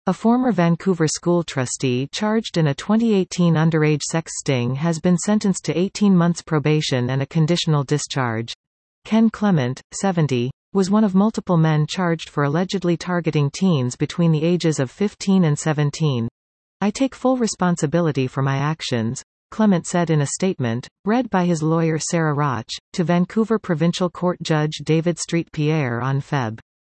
A former Vancouver school trustee charged in a 2018 underage sex sting has been sentenced to 18 months probation and a conditional discharge. Ken Clement, 70, was one of multiple men charged for allegedly targeting teens between the ages of 15 and 17. "I take full responsibility for my actions," Clement said in a statement, read by his lawyer Sarah Roch, to Vancouver Provincial Court Judge David Street Pierre on Feb.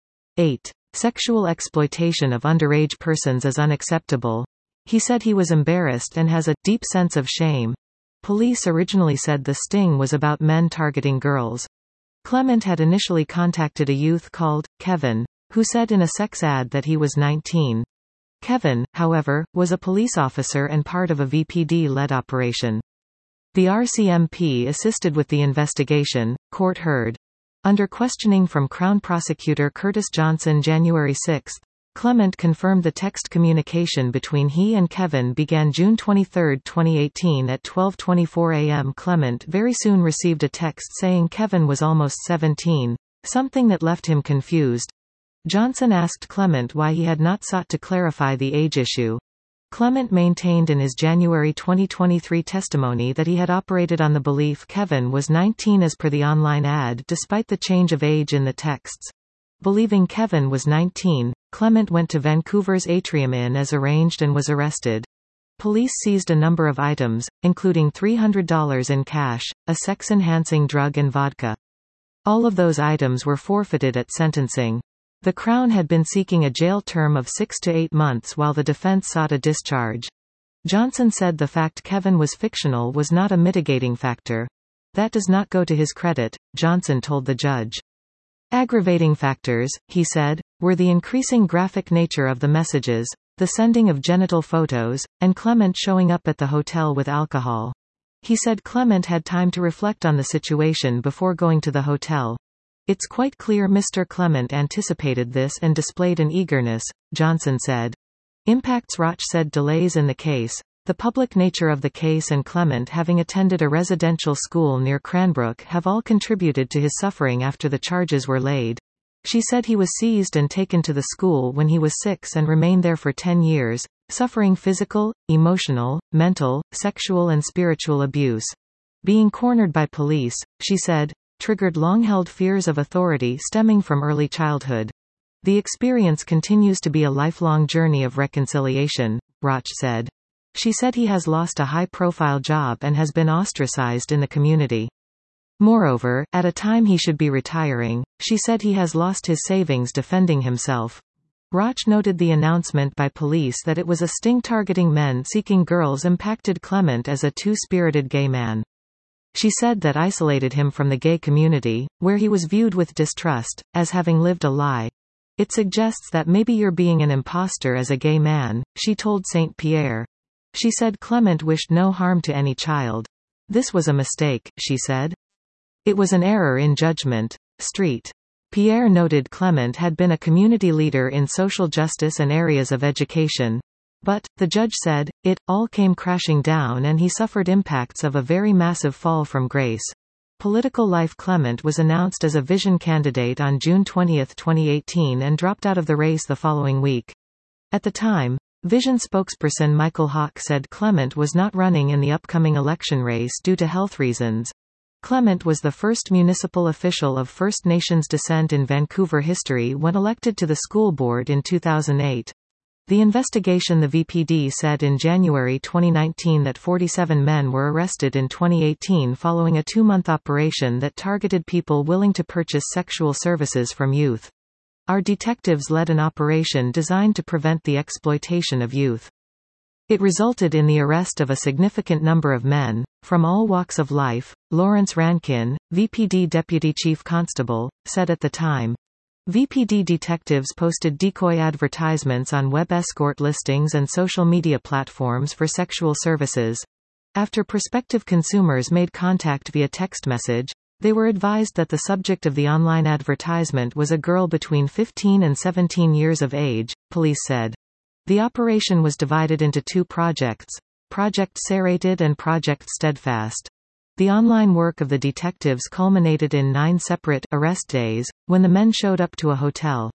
8. Sexual exploitation of underage persons is unacceptable. He said he was embarrassed and has a deep sense of shame. Police originally said the sting was about men targeting girls. Clement had initially contacted a youth called Kevin, who said in a sex ad that he was 19. Kevin, however, was a police officer and part of a VPD-led operation. The RCMP assisted with the investigation, court heard. Under questioning from Crown Prosecutor Curtis Johnson January 6, Clement confirmed the text communication between he and Kevin began June 23, 2018 at 12:24 a.m. Clement very soon received a text saying Kevin was almost 17, something that left him confused. Johnson asked Clement why he had not sought to clarify the age issue. Clement maintained in his January 2023 testimony that he had operated on the belief Kevin was 19 as per the online ad despite the change of age in the texts. Believing Kevin was 19, Clement went to Vancouver's Atrium Inn as arranged and was arrested. Police seized a number of items, including $300 in cash, a sex-enhancing drug and vodka. All of those items were forfeited at sentencing. The Crown had been seeking a jail term of 6 to 8 months while the defense sought a discharge. Johnson said the fact Kevin was fictional was not a mitigating factor. That does not go to his credit, Johnson told the judge. Aggravating factors, he said, were the increasing graphic nature of the messages, the sending of genital photos, and Clement showing up at the hotel with alcohol. He said Clement had time to reflect on the situation before going to the hotel. "It's quite clear Mr. Clement anticipated this and displayed an eagerness," Johnson said. Impacts Roch said delays in the case, the public nature of the case and Clement having attended a residential school near Cranbrook have all contributed to his suffering after the charges were laid. She said he was seized and taken to the school when he was 6 and remained there for 10 years, suffering physical, emotional, mental, sexual and spiritual abuse. Being cornered by police, she said, triggered long-held fears of authority stemming from early childhood. The experience continues to be a lifelong journey of reconciliation, Roch said. She said he has lost a high-profile job and has been ostracized in the community. Moreover, at a time he should be retiring, she said he has lost his savings defending himself. Roch noted the announcement by police that it was a sting targeting men seeking girls impacted Clement as a two-spirited gay man. She said that isolated him from the gay community, where he was viewed with distrust, as having lived a lie. "It suggests that maybe you're being an imposter as a gay man," she told St. Pierre. She said Clement wished no harm to any child. "This was a mistake," she said. "It was an error in judgment." Street. Pierre noted Clement had been a community leader in social justice and areas of education. But, the judge said, it all came crashing down and he suffered impacts of a very massive fall from grace. Political life. Clement was announced as a Vision candidate on June 20, 2018 and dropped out of the race the following week. At the time, Vision spokesperson Michael Hawke said Clement was not running in the upcoming election race due to health reasons. Clement was the first municipal official of First Nations descent in Vancouver history when elected to the school board in 2008. The investigation. The VPD said in January 2019 that 47 men were arrested in 2018 following a 2-month operation that targeted people willing to purchase sexual services from youth. Our detectives led an operation designed to prevent the exploitation of youth. It resulted in the arrest of a significant number of men, from all walks of life, Lawrence Rankin, VPD Deputy Chief Constable, said at the time. VPD detectives posted decoy advertisements on web escort listings and social media platforms for sexual services. After prospective consumers made contact via text message, they were advised that the subject of the online advertisement was a girl between 15 and 17 years of age, police said. The operation was divided into 2 projects, Project Serrated and Project Steadfast. The online work of the detectives culminated in 9 separate arrest days, when the men showed up to a hotel.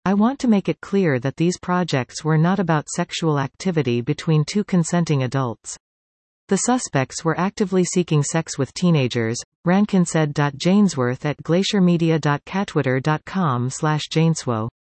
I want to make it clear that these projects were not about sexual activity between two consenting adults. The suspects were actively seeking sex with teenagers, Rankin said. Janesworth at glaciermedia.catwitter.com/Janeswo